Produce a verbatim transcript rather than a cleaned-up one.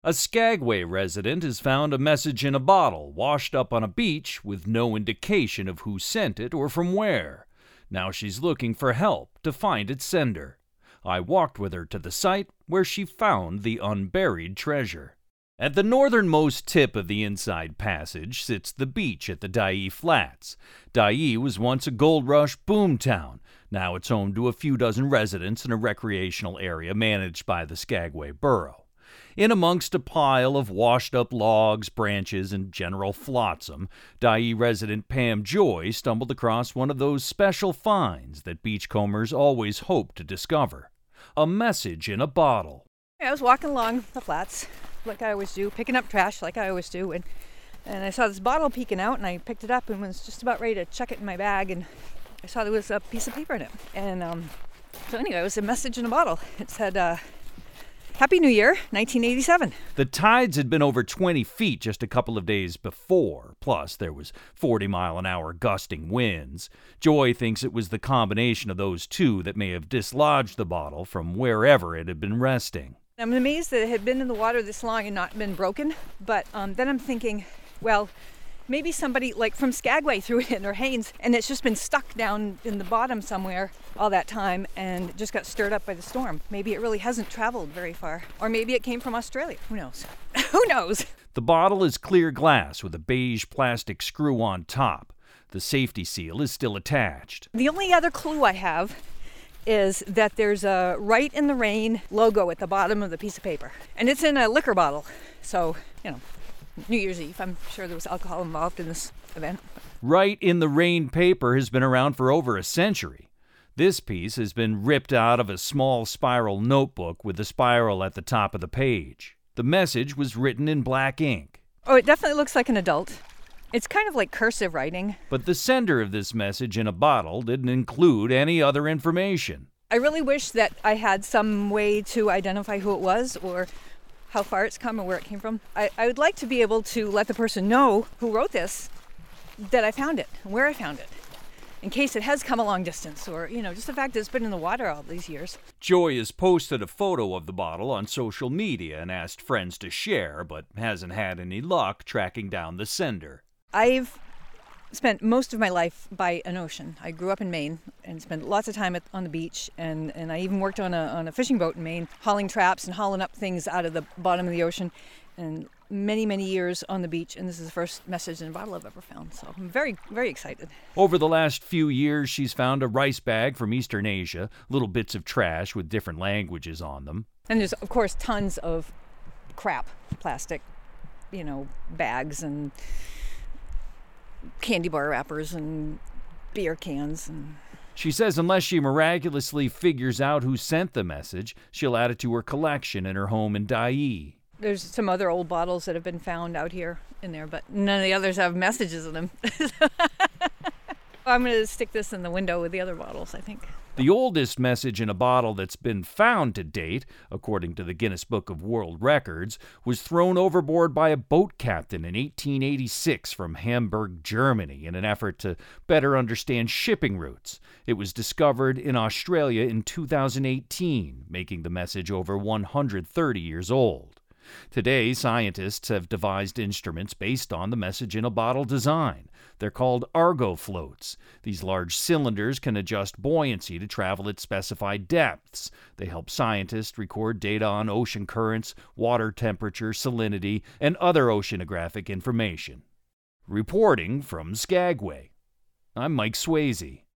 A Skagway resident has found a message in a bottle washed up on a beach with no indication of who sent it or from where. Now she's looking for help to find its sender. I walked with her to the site where she found the unburied treasure. At the northernmost tip of the Inside Passage sits the beach at the Dyea Flats. Dyea was once a gold rush boomtown. Now it's home to a few dozen residents in a recreational area managed by the Skagway Borough. In amongst a pile of washed-up logs, branches, and general flotsam, Dyea resident Pam Joy stumbled across one of those special finds that beachcombers always hope to discover. A message in a bottle. I was walking along the flats, like I always do, picking up trash like I always do, and, and I saw this bottle peeking out, and I picked it up and was just about ready to chuck it in my bag, and I saw there was a piece of paper in it. And um, so anyway, it was a message in a bottle. It said, uh, Happy New Year, nineteen eighty-seven. The tides had been over twenty feet just a couple of days before, plus there was forty mile an hour gusting winds. Joy thinks it was the combination of those two that may have dislodged the bottle from wherever it had been resting. I'm amazed that it had been in the water this long and not been broken, but um, then I'm thinking, well, maybe somebody like from Skagway threw it in, or Haynes, and it's just been stuck down in the bottom somewhere all that time and just got stirred up by the storm. Maybe it really hasn't traveled very far. Or maybe it came from Australia. Who knows? Who knows? The bottle is clear glass with a beige plastic screw on top. The safety seal is still attached. The only other clue I have is that there's a Right in the Rain logo at the bottom of the piece of paper. And it's in a liquor bottle. So, you know, New Year's Eve. I'm sure there was alcohol involved in this event. Right in the Rain paper has been around for over a century. This piece has been ripped out of a small spiral notebook with the spiral at the top of the page. The message was written in black ink. Oh, it definitely looks like an adult. It's kind of like cursive writing. But the sender of this message in a bottle didn't include any other information. I really wish that I had some way to identify who it was or how far it's come or where it came from. I, I would like to be able to let the person know who wrote this that I found it, where I found it, in case it has come a long distance, or, you know, just the fact that it's been in the water all these years. Joy has posted a photo of the bottle on social media and asked friends to share, but hasn't had any luck tracking down the sender. I've spent most of my life by an ocean. I grew up in Maine and spent lots of time at, on the beach, and, and I even worked on a, on a fishing boat in Maine, hauling traps and hauling up things out of the bottom of the ocean, and many, many years on the beach, and this is the first message in a bottle I've ever found, so I'm very, very excited. Over the last few years, she's found a rice bag from Eastern Asia, little bits of trash with different languages on them. And there's, of course, tons of crap, plastic, you know, bags and candy bar wrappers and beer cans. And she says unless she miraculously figures out who sent the message, she'll add it to her collection in her home in Dyea. There's some other old bottles that have been found out here in there, but none of the others have messages in them. I'm going to stick this in the window with the other bottles, I think. The oldest message in a bottle that's been found to date, according to the Guinness Book of World Records, was thrown overboard by a boat captain in eighteen eighty-six from Hamburg, Germany, in an effort to better understand shipping routes. It was discovered in Australia in two thousand eighteen, making the message over one hundred thirty years old. Today, scientists have devised instruments based on the message in a bottle design. They're called Argo floats. These large cylinders can adjust buoyancy to travel at specified depths. They help scientists record data on ocean currents, water temperature, salinity, and other oceanographic information. Reporting from Skagway, I'm Mike Swayze.